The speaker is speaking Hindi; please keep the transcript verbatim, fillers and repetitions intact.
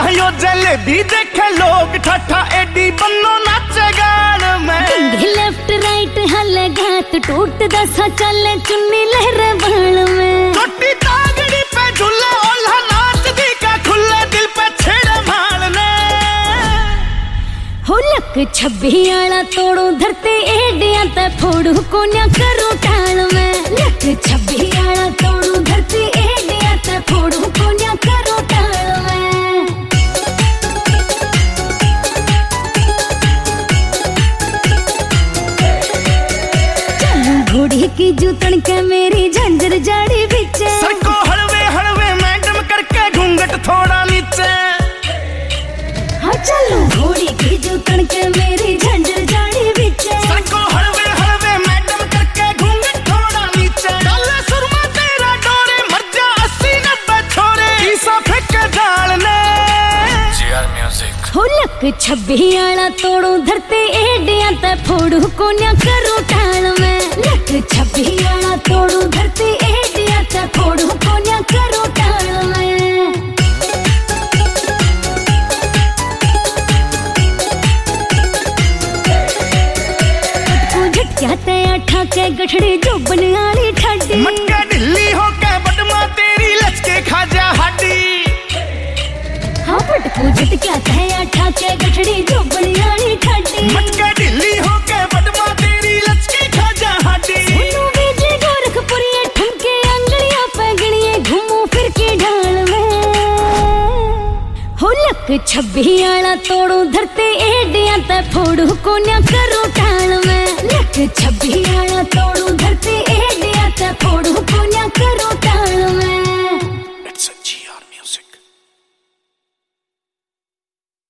यो जलेबी देखे लोग ठठा एडी बन्नो नाचे गान में। लेफ्ट राइट हले घात टूट दसा चले चुन्नी लहरे बाल में। छोटी तागड़ी पे झूले ओल्हा नाच दी का खुले दिल पे छेड़े माल ने। हो लक छब्बी आला तोड़ो धरते एडिया ते फोड़ू कोन्या करो टाल में। लक छब्बी आला तोड़ो धरते एडिया ते फोड़ू कोन्या करो टाल में। चलू घोड़ी की जूतन के मेरी झंझर जाड़ी बिचे। सर को हलवे हलवे मैडम करके घूंघट थोड़ा नीचे। हाँ चलू घोड़ी की जूतन के मेरी झंझर जाड़ी बिचे। सर को हलवे हलवे मैडम करके घूंघट थोड़ा नीचे। डाले सुरमा तेरा डोरे मर जा अस्सी नब्बे छोरे ईसा फेंके जाल ने। GR music. हो लक छब्बी आला तोड़ो धरते एडिया ते फोड़ू कोन्या करो टाल में। लक छब्बी आला तोड़ो धरते एडिया ते फोड़ू कोन्या करो टाल में। झटक्या ते अठा के गठड़ी जोबन आली ठाडी। मटका ढिल्ली हो के बटमा तेरी लचके खा जा हाडी। हाँ पटकू झटक्या ते अठा के गठड़ी जोबन आली ठाडी। मटका ढिल्ली हो के बटमा तेरी लचके खा जा हाडी। सुनो बीजे गोरखपुरी ठुमके अंगड़िया पे गणिए घूमो फिर के ढाल में। हो लक छब्बी आला तोड़ो धरते एडिया ते फोड़ू कोन्या करो टाल में। लक छब्बी आला तोड़ो धरते